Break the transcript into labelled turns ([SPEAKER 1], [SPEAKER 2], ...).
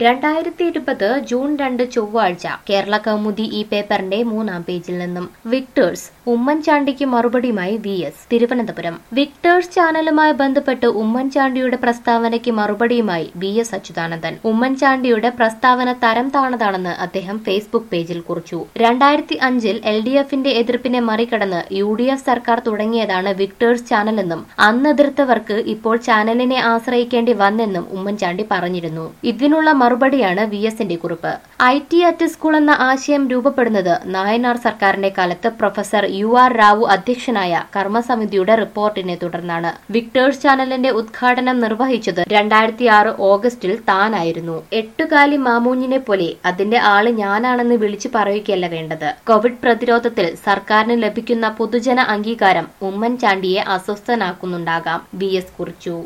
[SPEAKER 1] 2020 June 2 ചൊവ്വാഴ്ച കേരള കൗമുദി ഈ പേപ്പറിന്റെ 3-ാം പേജിൽ നിന്നും വിക്ടേഴ്സ് ഉമ്മൻചാണ്ടിക്ക് മറുപടിയുമായി VS തിരുവനന്തപുരം. വിക്ടേഴ്സ് ചാനലുമായി ബന്ധപ്പെട്ട് ഉമ്മൻചാണ്ടിയുടെ പ്രസ്താവനയ്ക്ക് മറുപടിയുമായി VS അച്യുതാനന്ദൻ. ഉമ്മൻചാണ്ടിയുടെ പ്രസ്താവന തരം താണതാണെന്ന് അദ്ദേഹം ഫേസ്ബുക്ക് പേജിൽ കുറിച്ചു. 2005-ൽ LDFന്റെ എതിർപ്പിനെ മറികടന്ന് UDF സർക്കാർ തുടങ്ങിയതാണ് വിക്ടേഴ്സ് ചാനലെന്നും അന്ന് എതിർത്തവർക്ക് ഇപ്പോൾ ചാനലിനെ ആശ്രയിക്കേണ്ടി വന്നെന്നും ഉമ്മൻചാണ്ടി പറഞ്ഞിരുന്നു. ഇതിനുള്ള മറുപടിയാണ് VSന്റെ കുറിപ്പ്. IT അറ്റ് സ്കൂൾ എന്ന ആശയം രൂപപ്പെടുന്നത് നായനാർ സർക്കാരിന്റെ കാലത്ത് പ്രൊഫസർ UR റാവു അധ്യക്ഷനായ കർമ്മസമിതിയുടെ റിപ്പോർട്ടിനെ തുടർന്നാണ്. വിക്ടേഴ്സ് ചാനലിന്റെ ഉദ്ഘാടനം നിർവഹിച്ചത് 2006 ഓഗസ്റ്റിൽ താനായിരുന്നു. എട്ടുകാലി മാമൂഞ്ഞിനെ പോലെ അതിന്റെ ആള് ഞാനാണെന്ന് വിളിച്ചു പറയുകയല്ല വേണ്ടത്. കോവിഡ് പ്രതിരോധത്തിൽ സർക്കാരിന് ലഭിക്കുന്ന പൊതുജന അംഗീകാരം ഉമ്മൻചാണ്ടിയെ അസ്വസ്ഥനാക്കുന്നുണ്ടാകാം, VS കുറിച്ചു.